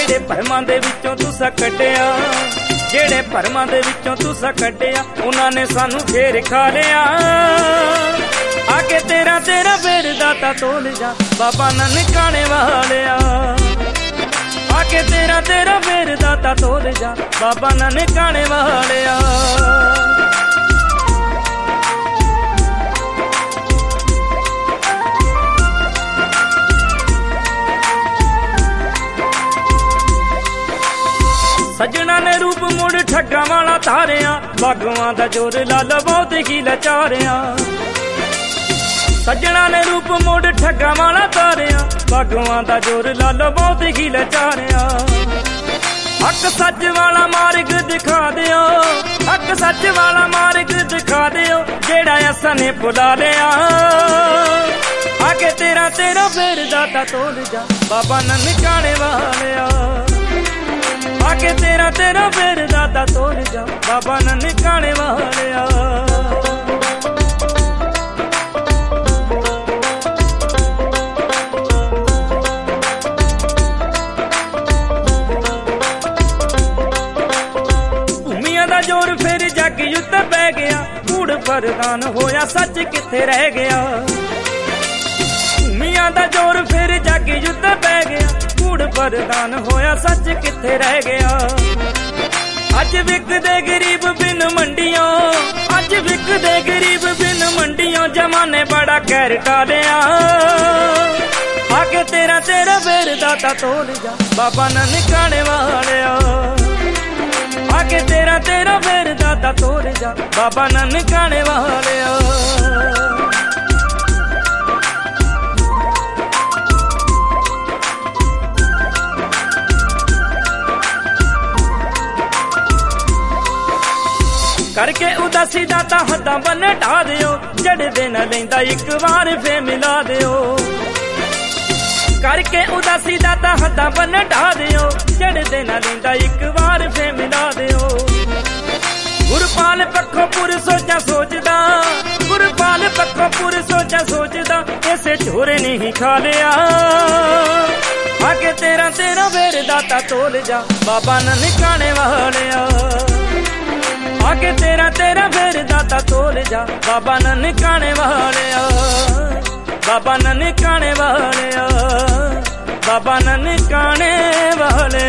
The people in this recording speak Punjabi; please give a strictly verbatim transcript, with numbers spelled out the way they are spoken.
ਜਿਹੜੇ ਭਰਮਾਂ ਦੇ ਵਿੱਚੋਂ ਤੁਸਾਂ ਕੱਢਿਆ, ਜਿਹੜੇ ਭਰਮਾਂ ਦੇ ਵਿੱਚੋਂ ਤੁਸਾਂ ਕੱਢਿਆ, ਉਹਨਾਂ ਨੇ ਸਾਨੂੰ ਫੇਰ ਖਾ ਲਿਆ। ਆ ਕੇ ਤੇਰਾ ਤੇਰਾ ਫੇਰ ਦਾਤਾ ਤੋਲ ਜਾ ਬਾਬਾ ਨਨਕਾਣੇ ਵਾਲਿਆ। ਆ ਕੇ ਤੇਰਾ ਤੇਰਾ ਫੇਰ ਦਾਤਾ ਤੋਲ ਜਾ ਬਾਬਾ ਨਨਕਾਣੇ ਵਾਲਿਆ। ਸੱਜਣਾ ਨੇ ਰੂਪ ਮੁੜ ਠੱਗਾਂ ਵਾਲਾ ਧਾਰਿਆ, ਬਾਗਵਾਂ ਦਾ ਜੋਰ ਲਾਲ ਬਹੁਤ ਹੀ ਲਚਾਰਿਆ। ਸੱਜਣਾ ਨੇ ਰੂਪ ਮੁੜ ਠੱਗਾਂ ਵਾਲਾ ਧਾਰਿਆ, ਬਾਗਵਾਂ ਦਾ ਜੋਰ ਲਾਲ ਬਹੁਤ ਹੀ ਲਚਾਰਿਆ। ਹੱਕ ਸੱਚ ਵਾਲਾ ਮਾਰਗ ਦਿਖਾ ਦਿਓ, ਹੱਕ ਸੱਚ ਵਾਲਾ ਮਾਰਗ ਦਿਖਾ ਦਿਓ, ਜਿਹੜਾ ਅਸਾਂ ਨੇ ਭੁਲਾ ਲਿਆ। ਆ ਕੇ ਤੇਰਾ ਤੇਰਾ ਫੇਰ ਦਾਤਾ ਤੋਲ ਜਾ ਬਾਬਾ ਨਨਕਾਣੇ ਵਾਲਿਆ। ਆ ਕੇ ਤੇਰਾ ਤੇਰਾ ਫੇਰ ਦਾਤਾ ਤੋਲ ਜਾ ਬਾਬਾ ਨਨਕਾਣੇ ਵਾਲਿਆ। ਭੂਮੀਆਂ ਦਾ ਜ਼ੋਰ ਫੇਰ ਜੱਗ ਯੁੱਧ ਪੈ ਗਿਆ, ਕੂੜ ਪ੍ਰਦਾਨ ਹੋਇਆ ਸੱਚ ਕਿੱਥੇ ਰਹਿ ਗਿਆ। ਭੂਮੀਆਂ ਦਾ ਜ਼ੋਰ ਫੇਰ ਜੱਗ ਯੁੱਧ ਪੈ ਗਿਆ, ਕੂੜ ਪ੍ਰਦਾਨ ਹੋਇਆ ਸੱਚ ਕਿੱਥੇ ਰਹਿ ਗਿਆ। ਅੱਜ ਵਿਕਦੇ ਗਰੀਬ ਬਿਨ ਮੰਡੀਆਂ, ਅੱਜ ਵਿਕਦੇ ਗਰੀਬ ਬਿਨ ਮੰਡੀਆਂ, ਜਮਾਨੇ ਬੜਾ ਕਹਿਰ ਟਾਲਿਆ। ਆ ਕੇ ਤੇਰਾ ਤੇਰਾ ਫੇਰ ਦਾਤਾ ਤੋਲ ਜਾ ਬਾਬਾ ਨਨਕਾਣੇ ਵਾਲਿਆ। ਆ ਕੇ ਤੇਰਾ ਤੇਰਾ ਫੇਰ ਦਾਤਾ ਤੋਲ ਜਾ ਬਾਬਾ ਨਨਕਾਣੇ ਵਾਲਿਆ। ਕਰਕੇ ਉਦਾਸੀ ਦਾਤਾ ਹੱਦਾਂ ਬੰਨੇ ਢਾ ਦਿਓ, ਜੜਦੇ ਨਾ ਲੈਂਦਾ ਇੱਕ ਵਾਰ ਫੇ ਮਿਲਾ ਦਿਓ। ਕਰਕੇ ਉਦਾਸੀ ਦਾਤਾ ਹੱਦਾਂ ਬੰਨੇ ਢਾ ਦਿਓ, ਜੜਦੇ ਨਾ ਲੈਂਦਾ ਇੱਕ ਵਾਰ ਫੇ ਮਿਲਾ ਦਿਓ। ਗੁਰਪਾਲ ਪੱਖੋਂ ਪੁਰ ਸੋਚਾਂ ਸੋਚਦਾ, ਗੁਰਪਾਲ ਪੱਖੋਂ ਪੁਰ ਸੋਚਾਂ ਸੋਚਦਾ, ਇਸੇ ਝੋਰੇ ਨੇ ਹੀ ਖਾ ਲਿਆ। ਆ ਕੇ ਤੇਰਾ ਤੇਰਾ ਫੇਰ ਦਾਤਾ ਤੋਲ ਜਾ ਬਾਬਾ ਨਨਕਾਣੇ ਵਾਲਿਆ। ਆ ਕੇ ਤੇਰਾ ਤੇਰਾ ਫੇਰ ਦਾਤਾ ਤੋਲ ਜਾ ਬਾਬਾ ਨਨਕਾਣੇ ਵਾਲਿਆ। ਬਾਬਾ ਨਨਕਾਣੇ ਵਾਲਿਆ, ਬਾਬਾ ਨਨਕਾਣੇ ਵਾਲਿਆ।